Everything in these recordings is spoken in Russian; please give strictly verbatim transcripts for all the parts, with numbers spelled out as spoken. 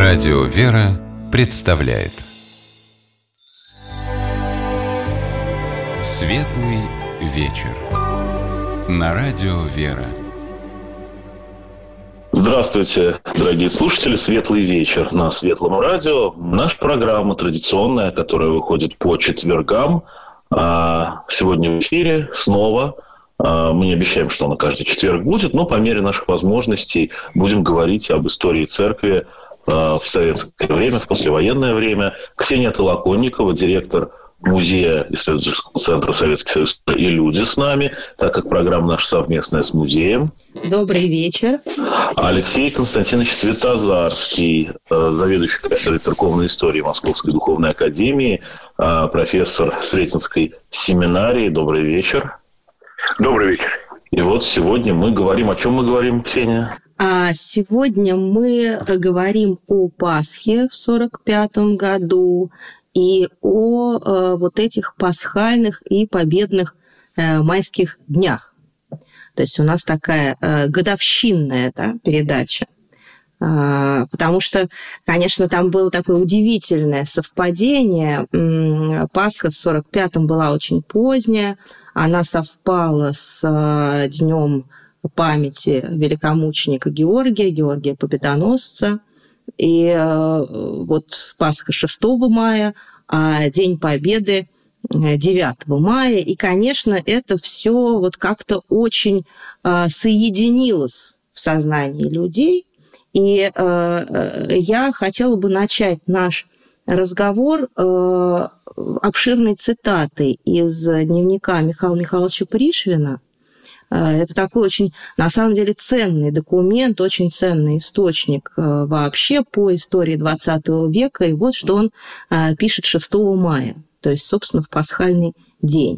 Радио «Вера» представляет Светлый вечер на Радио «Вера». Здравствуйте, дорогие слушатели. Светлый вечер на Светлом радио. Наша программа традиционная, которая выходит по четвергам. Сегодня в эфире снова. Мы не обещаем, что она каждый четверг будет, но по мере наших возможностей будем говорить об истории церкви в советское время, в послевоенное время. Ксения Толоконникова, директор Музея исследовательского центра «Советский Союз и люди» с нами, так как программа наша совместная с музеем. Добрый вечер. Алексей Константинович Светозарский, заведующий кафедрой церковной истории Московской духовной академии, профессор Сретенской семинарии. Добрый вечер. Добрый вечер. И вот сегодня мы говорим... О чем мы говорим, Ксения? А сегодня мы говорим о Пасхе в сорок пятом году и о э, вот этих пасхальных и победных э, майских днях. То есть у нас такая э, годовщинная, да, передача. Э, потому что, конечно, там было такое удивительное совпадение. Пасха в сорок пятом была очень поздняя. Она совпала с э, днем памяти великомученика Георгия, Георгия Победоносца. И э, вот Пасха шестого мая, а День Победы девятого мая. И, конечно, это все вот как-то очень э, соединилось в сознании людей. И э, я хотела бы начать наш разговор э, обширной цитатой из дневника Михаила Михайловича Пришвина. Это такой очень, на самом деле, ценный документ, очень ценный источник вообще по истории двадцатого века. И вот что он пишет шестого мая, то есть, собственно, в пасхальный день.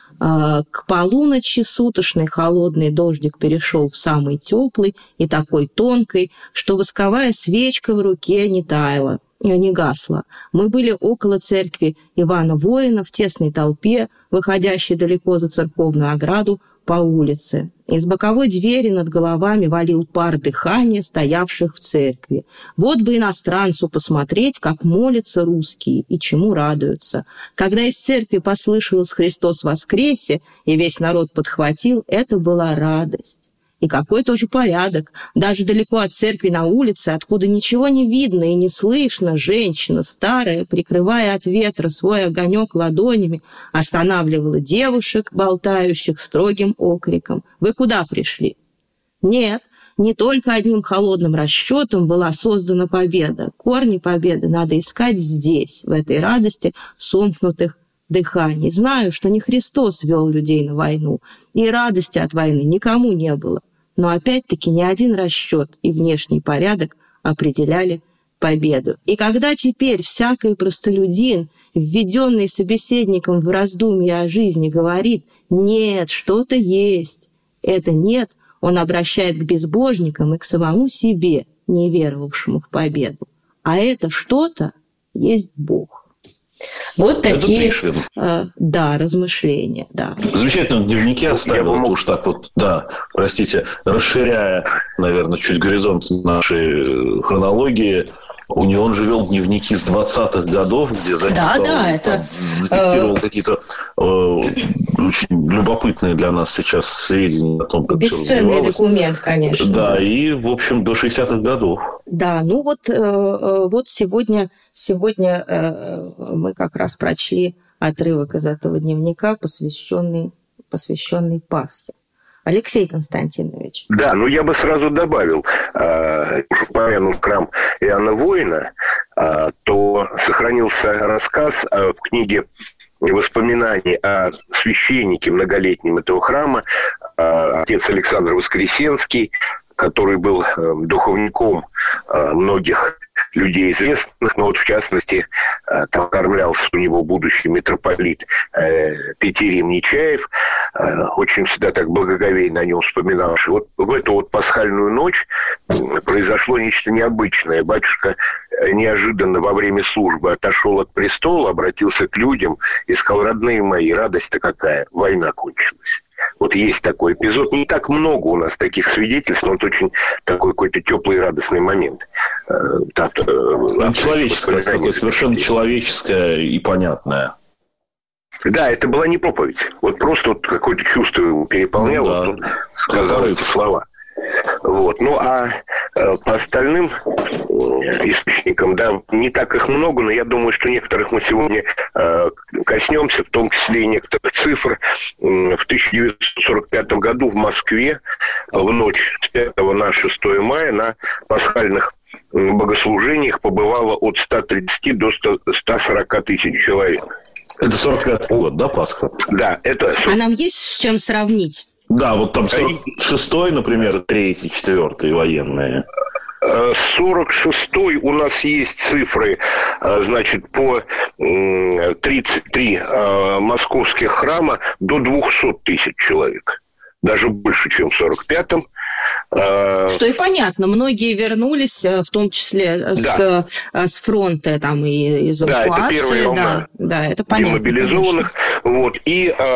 К полуночи сутошный холодный дождик перешел в самый теплый и такой тонкий, что восковая свечка в руке не таяла, не гасла. Мы были около церкви Ивана Воина в тесной толпе, выходящей далеко за церковную ограду, по улице. Из боковой двери над головами валил пар дыхания стоявших в церкви. Вот бы иностранцу посмотреть, как молятся русские и чему радуются. Когда из церкви послышалось «Христос воскресе», и весь народ подхватил, это была радость. И какой тоже порядок. Даже далеко от церкви на улице, откуда ничего не видно и не слышно, женщина старая, прикрывая от ветра свой огонек ладонями, останавливала девушек, болтающих строгим окриком. «Вы куда пришли?» Нет, не только одним холодным расчетом была создана победа. Корни победы надо искать здесь, в этой радости сомкнутых дыханий. Знаю, что не Христос вел людей на войну, и радости от войны никому не было. Но опять-таки ни один расчет и внешний порядок определяли победу. И когда теперь всякий простолюдин, введенный собеседником в раздумья о жизни, говорит «нет, что-то есть», это «нет» он обращает к безбожникам и к самому себе, не веровавшему в победу. А это что-то есть Бог. Вот это такие, э, да, размышления, да. Замечательно, в дневнике оставил, это уж так вот, да, простите, расширяя, наверное, чуть горизонт нашей хронологии. У него он же вел дневники с двадцатых годов, где записывал, да, да, это... зафиксировал какие-то э, очень любопытные для нас сейчас сведения о том, как бесценный документ, конечно. Да, и, в общем, до шестидесятых годов. Да, ну вот, э, вот сегодня, сегодня э, мы как раз прочли отрывок из этого дневника, посвященный, посвященный Пасхе. Алексей Константинович. Да, ну я бы сразу добавил, э, упомянул храм Иоанна Воина, э, то сохранился рассказ э, в книге воспоминаний о священнике многолетнем этого храма, э, отец Александр Воскресенский, который был э, духовником э, многих людей известных, но вот в частности там кормлялся у него будущий митрополит э, Петерим Нечаев, э, очень всегда так благоговейно о нем вспоминал. Вот в эту вот пасхальную ночь произошло нечто необычное. Батюшка неожиданно во время службы отошел от престола, обратился к людям и сказал: родные мои, радость-то какая, война кончилась. Вот есть такой эпизод. Не так много у нас таких свидетельств, но это очень такой какой-то теплый и радостный момент. Так, человеческое, такое совершенно человеческое и понятное. Да, это была не проповедь. Вот просто вот какое-то чувство его переполняло, ну, да. Вот он сказал эти слова. Вот. Ну, а э, по остальным источникам, да, не так их много, но я думаю, что некоторых мы сегодня э, коснемся, в том числе и некоторых цифр. В тысяча девятьсот сорок пятом году в Москве в ночь с пятого на шестое мая на пасхальных богослужениях побывало от ста тридцати до ста сорока тысяч человек. Это сорок пятый год, да, Пасха? Да, это... А нам есть с чем сравнить? Да, вот там сорок шестой, например, третий, четвертый военные. сорок шестой у нас есть цифры, значит, по тридцать три московских храма до двухсот тысяч человек. Даже больше, чем в сорок пятом. Что и понятно, многие вернулись, в том числе да. с, с фронта там, и из эвакуации. Да, да, да, это понятно. Демобилизованных. Вот, и а,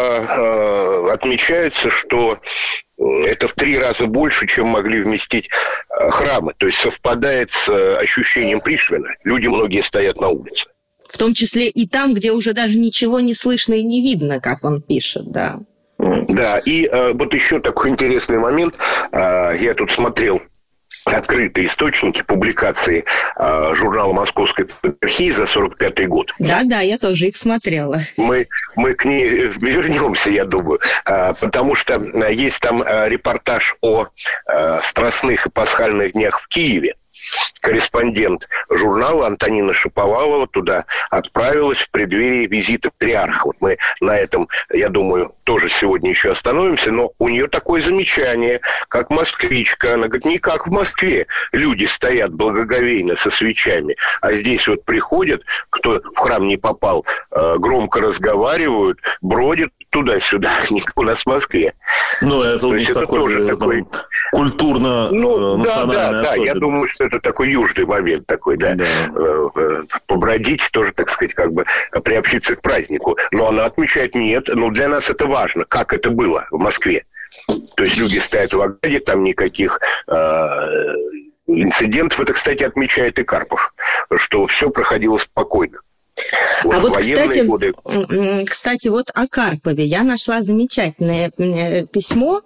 а, отмечается, что это в три раза больше, чем могли вместить храмы. То есть совпадает с ощущением Пришвина. Люди многие стоят на улице. В том числе и там, где уже даже ничего не слышно и не видно, как он пишет, да. Да, и э, вот еще такой интересный момент. Э, я тут смотрел открытые источники публикации э, журнала «Московской патриархии» за сорок пятый год. Да-да, я тоже их смотрела. Мы, мы к ней вернемся, я думаю, э, потому что есть там э, репортаж о э, страстных и пасхальных днях в Киеве. Корреспондент журнала Антонина Шаповалова туда отправилась в преддверии визита патриарха. Вот мы на этом, я думаю, тоже сегодня еще остановимся, но у нее такое замечание, как москвичка. Она говорит, не как в Москве. Люди стоят благоговейно со свечами, а здесь вот приходят, кто в храм не попал, громко разговаривают, бродят туда-сюда, не как у нас в Москве. Ну, это у них такой, такой культурно-национальный ну, да, да, да, я думаю, что это такой южный момент такой, да. да. Побродить тоже, так сказать, как бы приобщиться к празднику. Но она отмечает, нет, ну, для нас это важно, как это было в Москве. То есть люди стоят в ограде, там никаких э, инцидентов. Это, кстати, отмечает и Карпов, что все проходило спокойно. Вот а вот, кстати, годы... кстати, вот о Карпове я нашла замечательное письмо,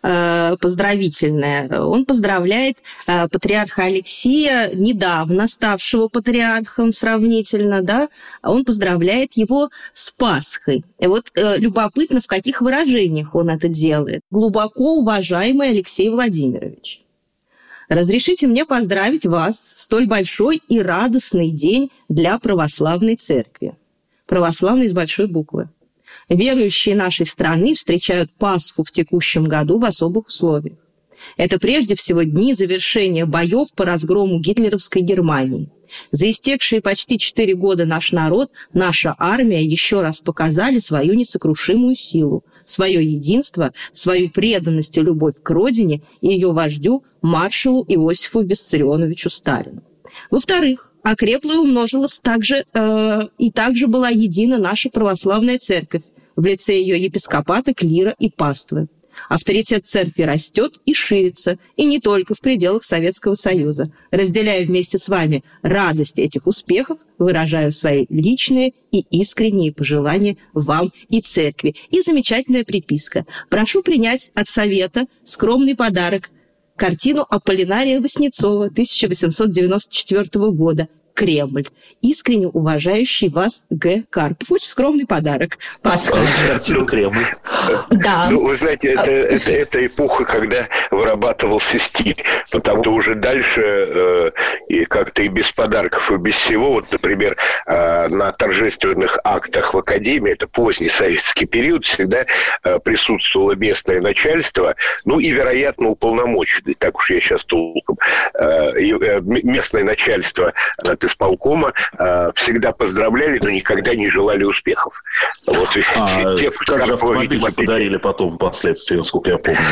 поздравительное. Он поздравляет патриарха Алексия, недавно ставшего патриархом сравнительно, да, он поздравляет его с Пасхой. И вот любопытно, в каких выражениях он это делает. Глубоко уважаемый Алексей Владимирович, разрешите мне поздравить вас в столь большой и радостный день для православной церкви. Православной с большой буквы. Верующие нашей страны встречают Пасху в текущем году в особых условиях. Это прежде всего дни завершения боев по разгрому гитлеровской Германии. За истекшие почти четыре года наш народ, наша армия еще раз показали свою несокрушимую силу, свое единство, свою преданность и любовь к родине и ее вождю маршалу Иосифу Виссарионовичу Сталину. Во-вторых, окрепла и умножилась также, э, и также была едина наша православная церковь в лице ее епископата, клира и паствы. Авторитет церкви растет и ширится, и не только в пределах Советского Союза. Разделяя вместе с вами радость этих успехов, выражаю свои личные и искренние пожелания вам и церкви. И замечательная приписка. Прошу принять от Совета скромный подарок. Картину Аполлинария Васнецова тысяча восемьсот девяносто четвёртого года «Кремль». Искренне уважающий вас Г. Карпов. Очень скромный подарок. Картину «Кремль». Да. Ну, вы знаете, это, это, это эпоха, когда вырабатывался стиль. Потому что уже дальше э, и как-то и без подарков, и без всего. Вот, например, э, на торжественных актах в Академии, это поздний советский период, всегда э, присутствовало местное начальство, ну и, вероятно, уполномоченный, так уж я сейчас толком. Э, э, местное начальство от исполкома э, всегда поздравляли, но никогда не желали успехов. Вот, а, те, как же автомобиль подарили потом впоследствии, насколько я помню.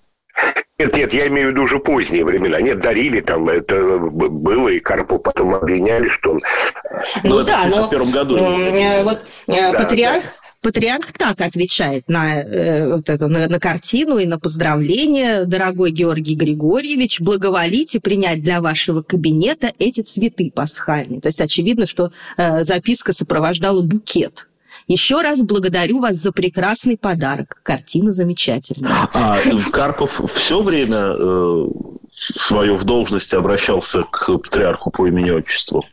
Нет, нет, я имею в виду уже поздние времена. Нет, дарили там, это было, и Карпов потом обвиняли, что он... Ну, ну да, но в первом году. Вот да, патриарх... Да. патриарх так отвечает на, э, вот это, на, на картину и на поздравление. Дорогой Георгий Григорьевич, благоволите принять для вашего кабинета эти цветы пасхальные. То есть очевидно, что э, записка сопровождала букет. Еще раз благодарю вас за прекрасный подарок. Картина замечательная. А Карпов все время э, свое в должности обращался к патриарху по имени-отчеству?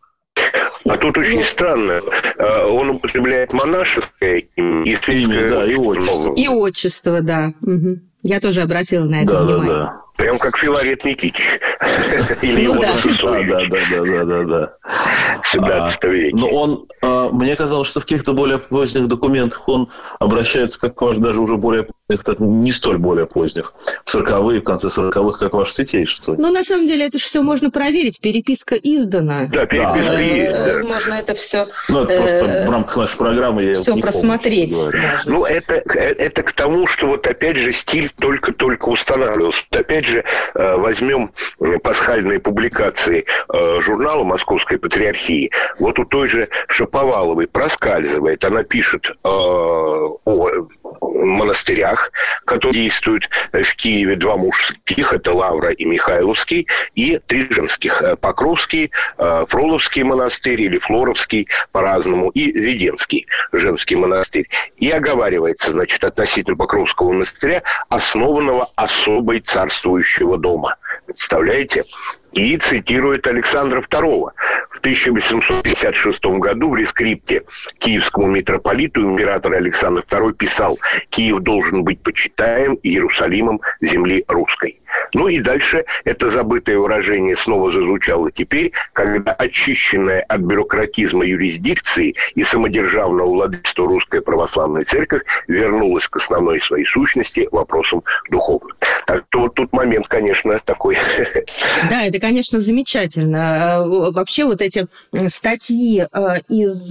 А тут очень странно. Он употребляет монашеское имя и светское, да, и отчество. И отчество, да. Угу. Я тоже обратила на это да, внимание. Да, да. Прям как Филарет Никитич. Или ну, да. Да, да, да, да, да, да. семнадцатого века. Но он, мне казалось, что в каких-то более поздних документах он обращается, как ваш, даже уже более поздних, не столь более поздних, в сороковые, в конце сороковых, как ваше святейшество. Ну, на самом деле, это же все можно проверить. Переписка издана. Да, переписка да. есть, да. Можно это все... Ну, это просто в рамках нашей программы я все не просмотреть. Помню, ну, это, это к тому, что вот опять же стиль только-только устанавливался. Опять же, возьмем пасхальные публикации журнала Московской Патриархии. Вот у той же Шаповаловой проскальзывает. Она пишет о монастырях, которые действуют в Киеве. Два мужских, это Лавра и Михайловский, и три женских. Покровский, Фроловский монастырь или Флоровский, по-разному, и Веденский женский монастырь. И оговаривается, значит, относительно Покровского монастыря, основанного особой царствующего дома. Представляете? И цитирует Александра второго. В тысяча восемьсот пятьдесят шестом году в рескрипте киевскому митрополиту император Александр второй писал: «Киев должен быть почитаем Иерусалимом земли русской». Ну и дальше это забытое выражение снова зазвучало теперь, когда очищенная от бюрократизма юрисдикции и самодержавного владычества Русская Православная Церковь вернулась к основной своей сущности, вопросам духовным. Так что вот тут момент, конечно, такой. Да, это, конечно, замечательно. Вообще вот эти статьи из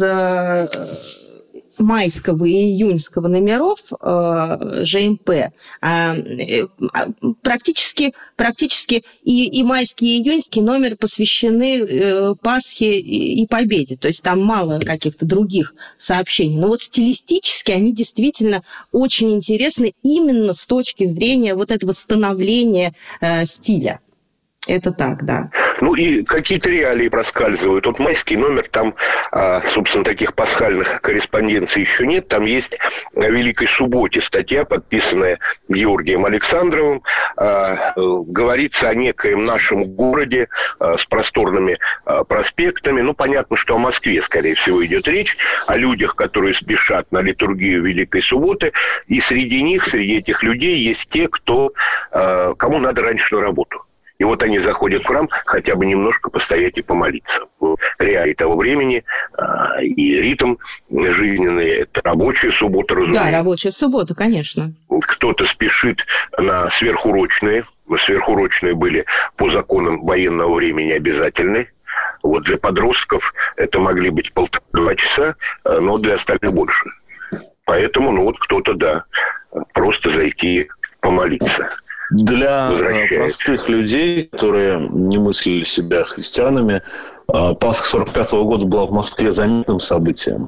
майского и июньского номеров э, ЖМП э, практически, практически и, и майский, и июньский номер посвящены э, Пасхе и, и Победе. То есть там мало каких-то других сообщений. Но вот стилистически они действительно очень интересны именно с точки зрения вот этого становления э, стиля. Это так, да. Ну и какие-то реалии проскальзывают. Вот майский номер, там, собственно, таких пасхальных корреспонденций еще нет. Там есть о Великой Субботе статья, подписанная Георгием Александровым. Говорится о некоем нашем городе с просторными проспектами. Ну, понятно, что о Москве, скорее всего, идет речь. О людях, которые спешат на литургию Великой Субботы. И среди них, среди этих людей есть те, кто, кому надо раньше на работу. И вот они заходят в храм хотя бы немножко постоять и помолиться. Реалии того времени а, и ритм жизненный – это рабочая суббота, разумеется. Да, рабочая суббота, конечно. Кто-то спешит на сверхурочные. Сверхурочные были по законам военного времени обязательны. Вот для подростков это могли быть полтора-два часа, но для остальных больше. Поэтому, ну вот кто-то, да, просто зайти помолиться. Для простых людей, которые не мыслили себя христианами, Пасха сорок пятого года была в Москве заметным событием.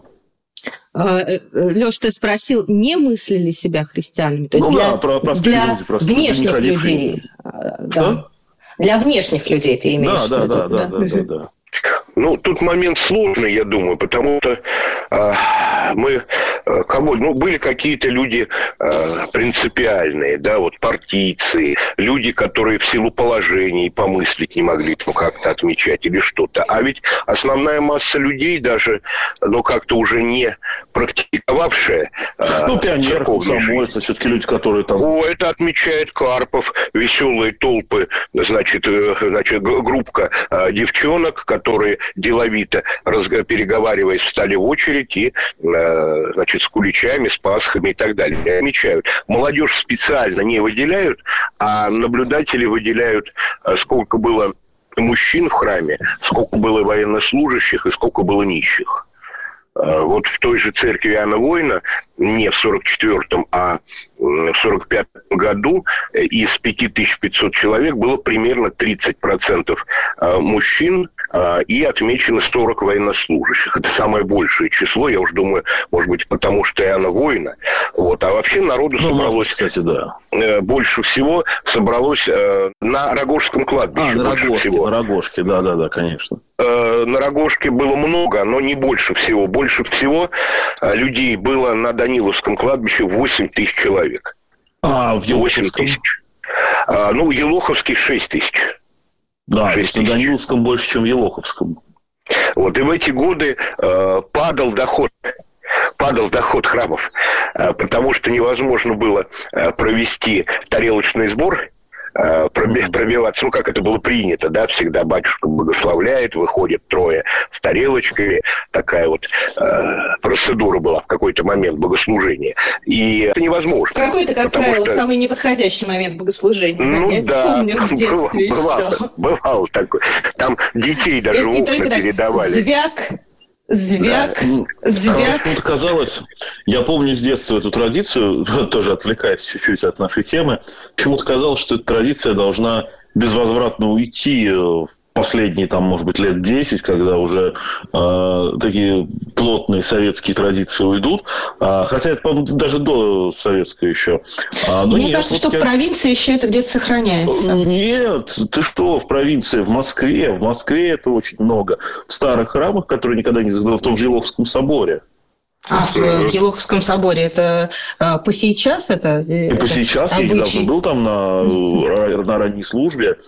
Лёш, ты спросил, не мыслили себя христианами? То есть ну для, да, про простые для люди, простые, внешних людей. Да. Для внешних людей ты имеешь да, в виду? Да, да, да, да, да, да. Ну, тут момент сложный, я думаю, потому что э, мы, э, кого, ну, были какие-то люди э, принципиальные, да, вот партийцы, люди, которые в силу положений помыслить не могли там как-то отмечать или что-то. А ведь основная масса людей даже, ну, как-то уже не практиковавшая э, ну, пионеры, комсомольцы, все-таки люди, которые там... О, это отмечает Карпов, веселые толпы, значит, э, значит группка э, девчонок, которые деловито, переговариваясь, встали в очередь и, значит, с куличами, с пасхами и так далее. И отмечают. Молодежь специально не выделяют, а наблюдатели выделяют, сколько было мужчин в храме, сколько было военнослужащих и сколько было нищих. Вот в той же церкви Иоанна Воина, не в сорок четвёртом, а в сорок пятом году из пять тысяч пятьсот человек было примерно тридцать процентов мужчин, и отмечены сорок военнослужащих. Это самое большее число, я уж думаю, может быть, потому что Иоанна Воина. Вот. А вообще народу ну, собралось, кстати, да. больше всего собралось на Рогожском кладбище. А, на Рогожке, на Рогожке, да-да-да, конечно. На Рогожке было много, но не больше всего. Больше всего людей было на Даниловском кладбище восемь тысяч человек. А, в Елоховском? восемь тысяч. А, ну, Елоховский шесть тысяч. Да, шесть тысяч. На Даниловском больше, чем в Елоховском. Вот, и в эти годы э, падал доход. Падал доход храмов, э, потому что невозможно было э, провести тарелочный сбор, э, пробиваться, ну, как это было принято, да, всегда батюшка благословляет, выходит трое с тарелочками, такая вот э, процедура была в какой-то момент богослужения. И это невозможно. В какой-то, как правило, что... самый неподходящий момент богослужения. Ну, я да, помню в детстве бывало, еще. Бывало такое. Там детей даже в окна передавали. Звяк. Звяк, да. звяк. Почему-то казалось, я помню с детства эту традицию, тоже отвлекаясь чуть-чуть от нашей темы, почему-то казалось, что эта традиция должна безвозвратно уйти в последние, там, может быть, лет десять, когда уже э, такие плотные советские традиции уйдут. А, хотя это, по-моему, даже до советской еще. А, но Мне нет, кажется, вот что я... в провинции еще это где-то сохраняется. Нет, ты что, в провинции, в Москве. В Москве это очень много. В старых храмах, которые никогда не закрыли, в том же Елоховском соборе. А в, в Елоховском соборе это а, по сейчас это? И это по сейчас. Я недавно был там на, на ранней службе.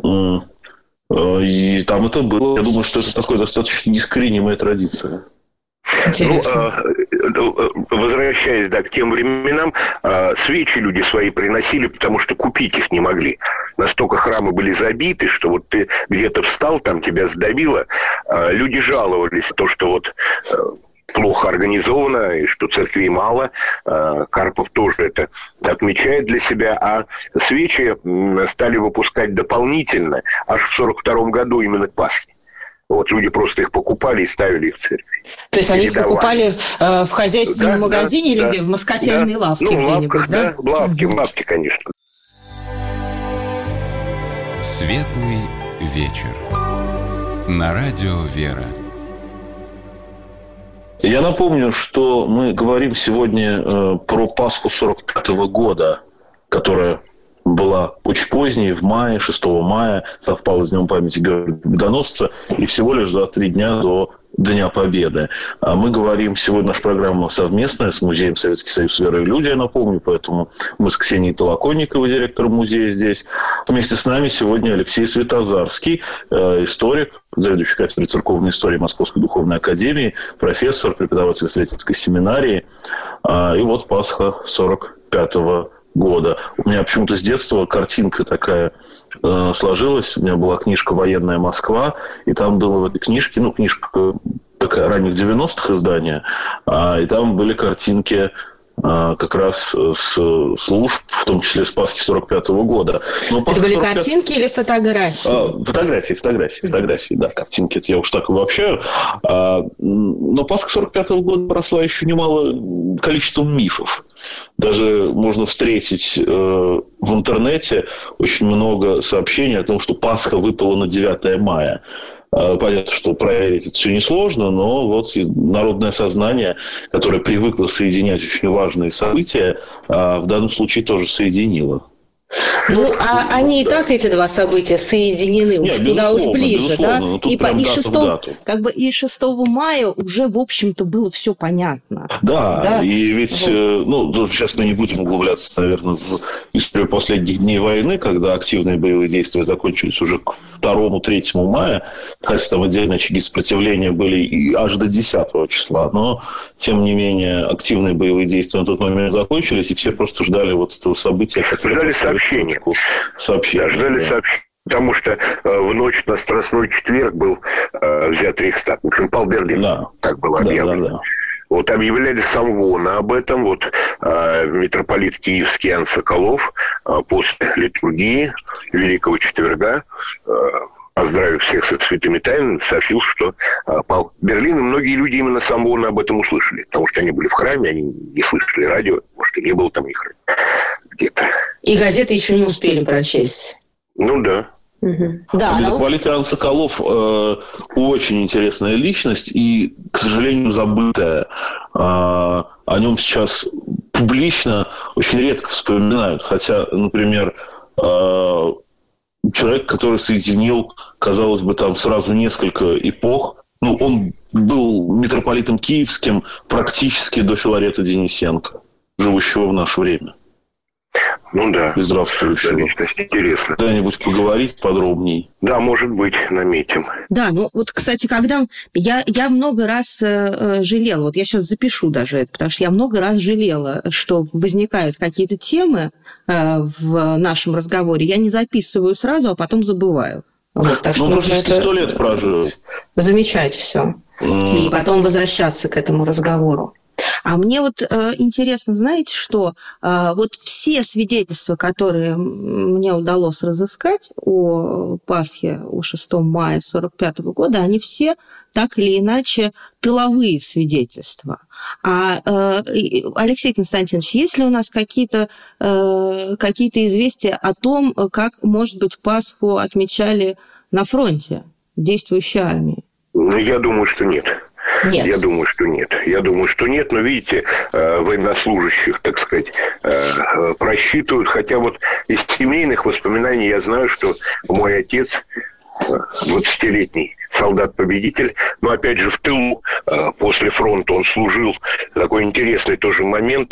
И там это было. Я думаю, что это такая достаточно неискоренимая традиция. Интересно. Ну, возвращаясь, да, к тем временам, свечи люди свои приносили, потому что купить их не могли. Настолько храмы были забиты, что вот ты где-то встал, там тебя сдавило. Люди жаловались, то, что вот плохо организовано, и что церквей мало. Карпов тоже это отмечает для себя. А свечи стали выпускать дополнительно аж в сорок втором году именно к Пасхе. Вот люди просто их покупали и ставили их в церкви. То есть они их покупали э, в хозяйственном да, магазине да, или да, где? В москотельной да. лавке ну, где-нибудь, лавках, да? да? В лавке, в лавке, конечно. Светлый вечер. На радио «Вера». Я напомню, что мы говорим сегодня э, про Пасху сорок пятого года, которая была очень поздней, в мае, шестого мая, совпала с Днем памяти Георгия Победоносца, и всего лишь за три дня до Дня Победы. А мы говорим, сегодня наша программа совместная с Музеем Советский Союз веры и люди, я напомню, поэтому мы с Ксенией Толоконниковой, директором музея, здесь. Вместе с нами сегодня Алексей Светозарский, историк, заведующий кафедрой церковной истории Московской духовной академии, профессор, преподаватель Сретенской семинарии. И вот Пасха сорок пятого года. У меня почему-то с детства картинка такая э, сложилась. У меня была книжка «Военная Москва», и там было в этой книжке, ну, книжка такая ранних девяностых издания, а, и там были картинки а, как раз с служб, в том числе с Пасхи сорок пятого года. Но это были сорок пятого... картинки или фотографии? А, фотографии, фотографии, фотографии, да, картинки, это я уж так обобщаю. А, но Пасха сорок пятого года поросла еще немало количеством мифов. Даже можно встретить э, в интернете очень много сообщений о том, что Пасха выпала на девятое мая. Э, понятно, что проверить это все несложно, но вот народное сознание, которое привыкло соединять очень важные события, э, в данном случае тоже соединило. Ну, а они и так, эти два события, соединены уж куда уж ближе, да? И, по, и, шестого, как бы, и шестого мая уже, в общем-то, было все понятно. Да, да? И ведь, вот. ну, сейчас мы не будем углубляться, наверное, в историю последних дней войны, когда активные боевые действия закончились уже к второму-третьему мая, хотя там отдельные очаги сопротивления были и аж до десятого числа, но, тем не менее, активные боевые действия на тот момент закончились, и все просто ждали вот этого события, которое... Сообщения. Сообщения. Да, ждали да. сообщения. Потому что э, в ночь на Страстной четверг был э, взят Рейхстаг. В общем, пал Берлин. Да. Так было объявлено. Да, да, да. Вот объявляли самогона об этом. Вот э, митрополит Киевский Иоанн Соколов э, после литургии Великого Четверга, э, поздравив всех с святыми тайнами, сообщил, что э, пал Берлин. И многие люди именно самогона об этом услышали. Потому что они были в храме, они не слышали радио. Может, и не было там их где-то. И газеты еще не успели прочесть. Ну да. Угу. Да, Митрополит Иоанн Соколов э, очень интересная личность и, к сожалению, забытая. Э, о нем сейчас публично очень редко вспоминают. Хотя, например, э, человек, который соединил, казалось бы, там сразу несколько эпох, ну, он был митрополитом киевским практически до Филарета Денисенко, живущего в наше время. Ну да. И здравствующего. Личность интересно. Когда-нибудь поговорить подробней. Да, может быть, наметим. Да, ну вот, кстати, когда... Я, я много раз э, жалела, вот я сейчас запишу даже это, потому что я много раз жалела, что возникают какие-то темы э, в нашем разговоре, я не записываю сразу, а потом забываю. Вот, так ну, что практически сто лет прожил. Замечать все. Mm. И потом возвращаться к этому разговору. А мне вот э, интересно, знаете, что э, вот все свидетельства, которые мне удалось разыскать о Пасхе, о шестом мая сорок пятого года, они все так или иначе тыловые свидетельства. А, э, Алексей Константинович, есть ли у нас какие-то, э, какие-то известия о том, как, может быть, Пасху отмечали на фронте действующей армии? Ну, я думаю, что нет. Нет. Я думаю, что нет. Я думаю, что нет, но, видите, военнослужащих, так сказать, просчитывают. Хотя вот из семейных воспоминаний я знаю, что мой отец, двадцатилетний солдат-победитель, но, опять же, в тылу, после фронта он служил. Такой интересный тоже момент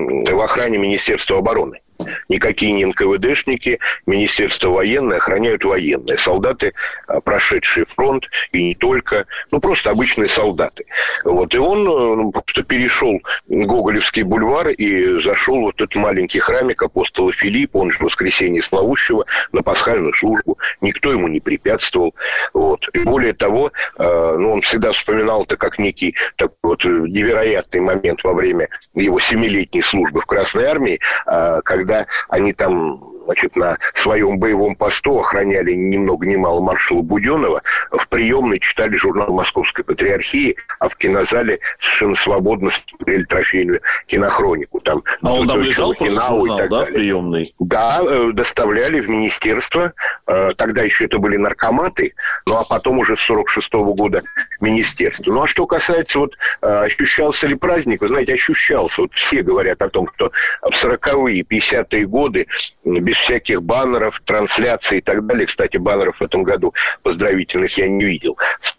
в охране Министерства обороны. Никакие не эн ка вэ дэшники, Министерство военное охраняют военные. Солдаты, прошедшие фронт, и не только, ну, просто обычные солдаты. Вот. И он ну, просто перешел Гоголевский бульвар и зашел в вот этот маленький храмик апостола Филиппа, он же Воскресенье Славущего, на пасхальную службу. Никто ему не препятствовал. Вот. И более того, э, ну, он всегда вспоминал это как некий такой вот невероятный момент во время его семилетней службы в Красной Армии, э, когда когда они там, значит, на своем боевом посту охраняли ни много ни мало маршала Буденова, в приемной читали журнал Московской Патриархии, а в кинозале совершенно свободно смотрели трофейную кинохронику. Там, а он там лежал просто журнал, да, в приемной? Да, доставляли в министерство. Тогда еще это были наркоматы, ну а потом уже с сорок шестого года министерство. Ну а что касается, вот, ощущался ли праздник, вы знаете, ощущался. Вот все говорят о том, что в сороковые, пятидесятые годы без всяких баннеров, трансляций и так далее. Кстати, баннеров в этом году поздравительных я не видел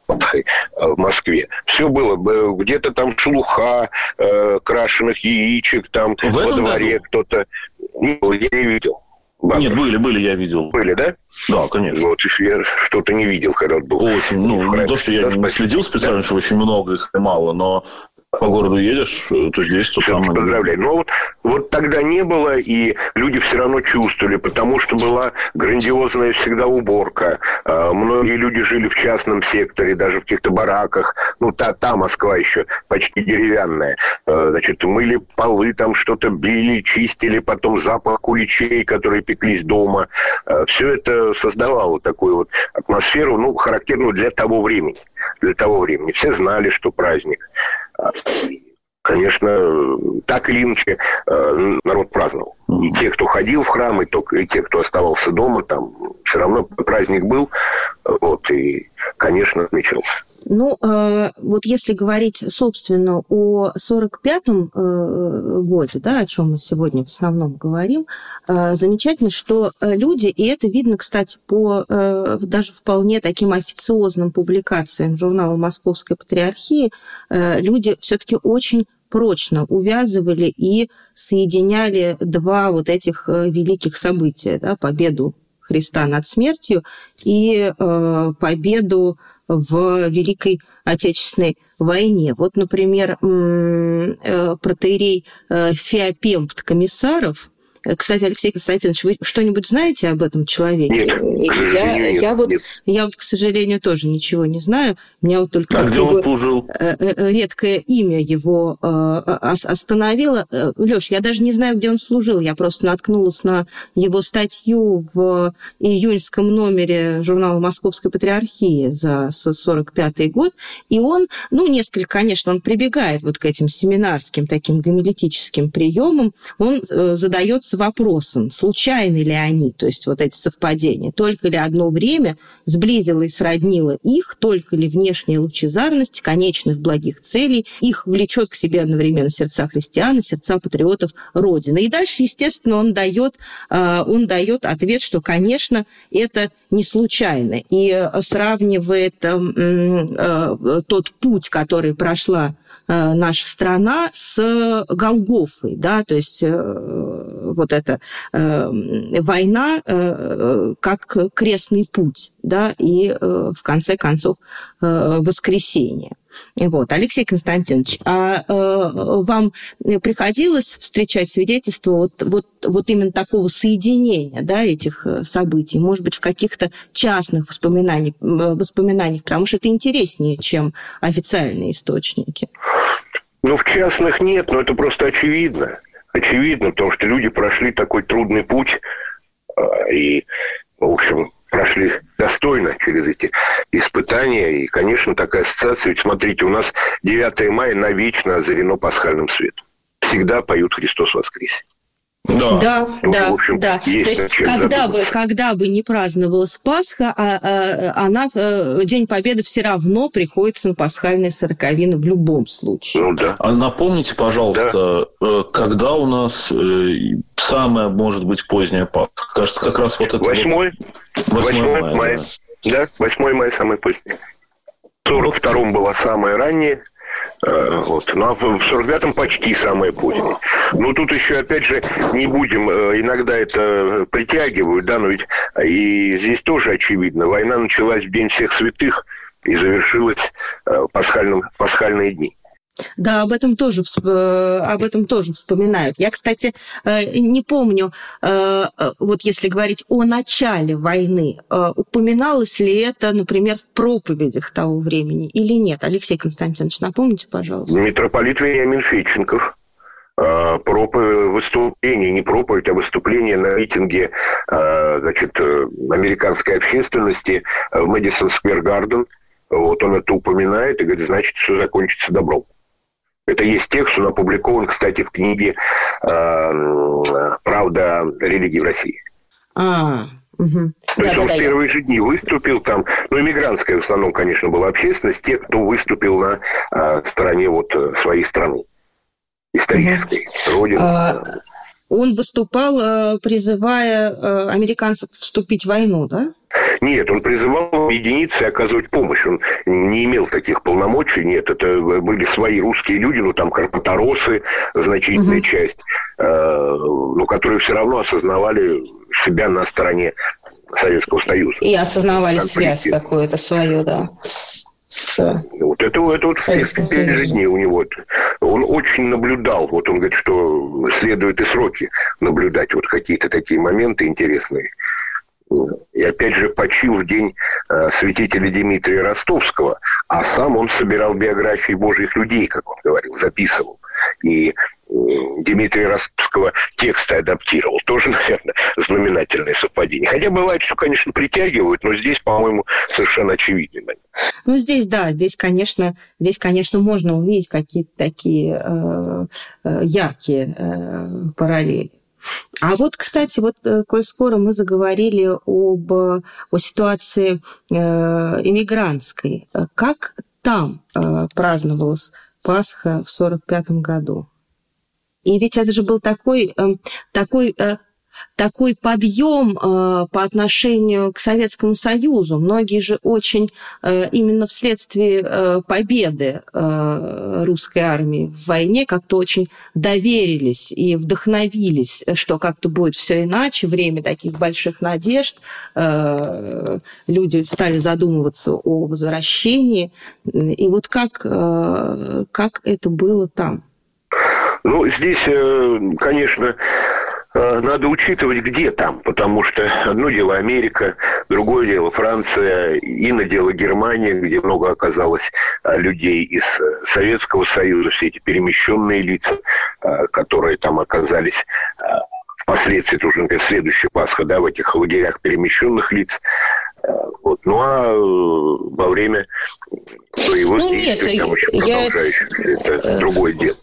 в Москве. Все было, где-то там шелуха, э, крашеных яичек, там в во дворе году? Кто-то... Я не видел. Баннеров. Нет, были, были, я видел. Были, да? Да, конечно. Вот, я что-то не видел, когда был. Очень, ну, не то, что я не следил специально, да? Что очень много их и мало, но по городу едешь, то здесь, то там. Поздравляю. Но вот, вот тогда не было, и люди все равно чувствовали, потому что была грандиозная всегда уборка. Многие люди жили в частном секторе, даже в каких-то бараках. Ну, та, та Москва еще почти деревянная. Значит, мыли полы, там что-то били, чистили, потом запах куличей, которые пеклись дома. Все это создавало такую вот атмосферу, ну, характерную для того времени. Для того времени. Все знали, что праздник. Конечно, так или иначе народ праздновал. И те, кто ходил в храм, и, и те, кто оставался дома, там все равно праздник был. Вот, и, конечно, отмечался. Ну, э, вот если говорить, собственно, о сорок пятом э, годе, да, о чем мы сегодня в основном говорим, э, замечательно, что люди, и это видно, кстати, по э, даже вполне таким официозным публикациям журнала Московской Патриархии, э, люди все-таки очень прочно увязывали и соединяли два вот этих великих события, да, победу Христа над смертью и э, победу в Великой Отечественной войне. Вот, например, протоиерей Феопемт Комиссаров. Кстати, Алексей Константинович, вы что-нибудь знаете об этом человеке? Нет, я, нет, я, вот, нет. я вот, к сожалению, тоже ничего не знаю. Меня вот только а где он служил? Редкое имя его остановило. Лёш, я даже не знаю, где он служил. Я просто наткнулась на его статью в июньском номере журнала Московской Патриархии за сорок пятый год. И он, ну, несколько, конечно, он прибегает вот к этим семинарским таким гомилетическим приемам. Он задается вопросом, случайны ли они, то есть вот эти совпадения, только ли одно время сблизило и сроднило их, только ли внешняя лучезарность конечных благих целей их влечет к себе одновременно сердца христиан и сердца патриотов Родины. И дальше, естественно, он дает, он дает ответ, что, конечно, это не случайно. И сравнивает тот путь, который прошла наша страна, с Голгофой, да, то есть вот эта война как крестный путь, да, и в конце концов воскресение. Вот. Алексей Константинович, а э, вам приходилось встречать свидетельства вот, вот, вот именно такого соединения, да, этих событий? Может быть, в каких-то частных воспоминаниях, воспоминаниях, потому что это интереснее, чем официальные источники. Ну, в частных нет, но это просто очевидно. Очевидно, потому что люди прошли такой трудный путь и, в общем, прошли достойно через эти испытания. И, конечно, такая ассоциация. Ведь, смотрите, у нас девятое мая навечно озарено пасхальным светом. Всегда поют «Христос воскресе». Да, да, ну, да, в общем, да. То есть, когда бы, когда бы не праздновалась Пасха, а, а, она, День Победы все равно приходится на пасхальные сороковины в любом случае. Ну, да. А напомните, пожалуйста, да. когда у нас самая, может быть, поздняя Пасха? Кажется, как раз вот это... Восьмое мая. мая. Да. да, восьмое мая самое позднее. В сорок втором была самая ранняя. Вот. Ну, а в сорок пятом почти самое позднее. Ну, тут еще, опять же, не будем, иногда это притягивают, да, но ведь и здесь тоже очевидно. Война началась в День всех святых и завершилась пасхальным, пасхальные дни. Да, об этом тоже, об этом тоже вспоминают. Я, кстати, не помню, вот если говорить о начале войны, упоминалось ли это, например, в проповедях того времени или нет? Алексей Константинович, напомните, пожалуйста. Митрополит Вениамин Федченков. Проповедь, выступление, не проповедь, а выступление на митинге, значит, американской общественности в Мэдисон Сквер Гарден. Вот он это упоминает и говорит, значит, все закончится добром. Это есть текст, он опубликован, кстати, в книге «Правда религии в России». А, угу. То есть да, он да, в первые да. же дни выступил там, ну, эмигрантская в основном, конечно, была общественность, те, кто выступил на а, стороне вот своей страны, исторической, угу. родины. А, он выступал, призывая американцев вступить в войну, да? Нет, он призывал объединиться и оказывать помощь. Он не имел таких полномочий, нет. Это были свои русские люди, ну, там, карпаторосы, значительная угу. часть, э, но которые все равно осознавали себя на стороне Советского Союза. И осознавали связь какую-то свою, да. С... Вот это, это вот в первые же дни у него. Он очень наблюдал. Вот он говорит, что следует и сроки наблюдать. Вот какие-то такие моменты интересные. И опять же почил в день э, святителя Дмитрия Ростовского, а сам он собирал биографии божьих людей, как он говорил, записывал. И э, Дмитрия Ростовского тексты адаптировал. Тоже, наверное, знаменательное совпадение. Хотя бывает, что, конечно, притягивают, но здесь, по-моему, совершенно очевидно. Ну, здесь, да, здесь, конечно, здесь, конечно, можно увидеть какие-то такие э, э, яркие э, параллели. А вот, кстати, вот, коль скоро мы заговорили об о ситуации э, иммигрантской, как там э, праздновалась Пасха в сорок пятом году? И ведь это же был такой, э, такой, э, такой подъем э, по отношению к Советскому Союзу. Многие же очень э, именно вследствие э, победы э, русской армии в войне как-то очень доверились и вдохновились, что как-то будет все иначе, время таких больших надежд. Э, люди стали задумываться о возвращении. И вот как, э, как это было там? Ну, здесь, э, конечно... Надо учитывать, где там, потому что одно дело Америка, другое дело Франция, иное дело Германия, где много оказалось людей из Советского Союза, все эти перемещенные лица, которые там оказались впоследствии, это уже, например, следующая Пасха, да, в этих лагерях перемещенных лиц. Вот. Ну, а во время боевых ну, действий, нет, там еще я... продолжающихся, это другое дело.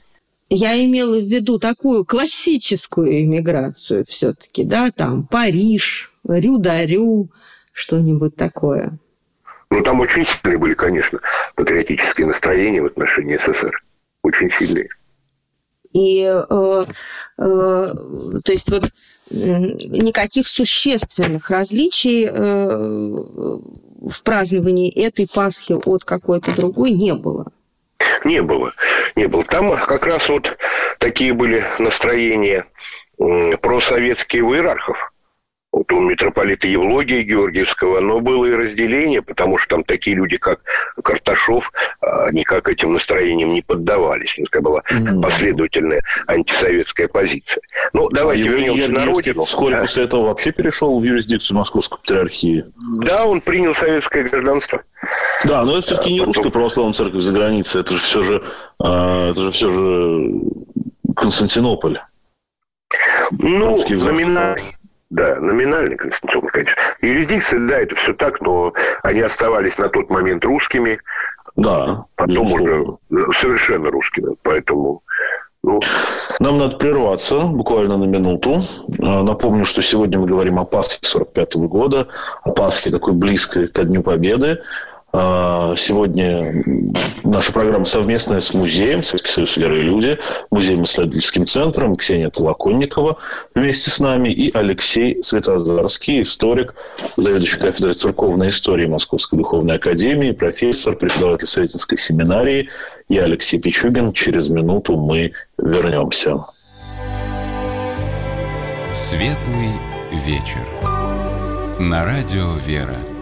Я имела в виду такую классическую эмиграцию все-таки, да, там Париж, Рю-да-Рю, что-нибудь такое. Ну, там очень сильные были, конечно, патриотические настроения в отношении СССР. Очень сильные. И, э, э, то есть, вот никаких существенных различий э, в праздновании этой Пасхи от какой-то другой не было. Не было, не было. Там как раз вот такие были настроения просоветские у иерархов. Вот у митрополита Евлогия Георгиевского, но было и разделение, потому что там такие люди, как Карташов, никак этим настроениям не поддавались. Это была mm-hmm. последовательная антисоветская позиция. Ну, давайте а вернемся на родину. Вскоре а? после этого вообще перешел в юрисдикцию Московской патриархии. Да, он принял советское гражданство. Да, но это все-таки не русская православная церковь за границей, это же все же, это же все же Константинополь. Ну, номинально. Да, номинальный Константинополь, конечно. Юрисдикция, да, это все так, но они оставались на тот момент русскими. Да. Потом уже совершенно русскими, поэтому... Ну... Нам надо прерваться буквально на минуту. Напомню, что сегодня мы говорим о Пасхе сорок пятого года, о Пасхе такой близкой ко Дню Победы. Сегодня наша программа совместная с музеем Советский союз веры и люди, музейно-исследовательским центром, Ксения Толоконникова вместе с нами и Алексей Светозарский, историк, заведующий кафедрой церковной истории Московской духовной академии, профессор, преподаватель Сретенской семинарии. Я Алексей Пичугин. Через минуту мы вернемся. Светлый вечер. На радио «Вера».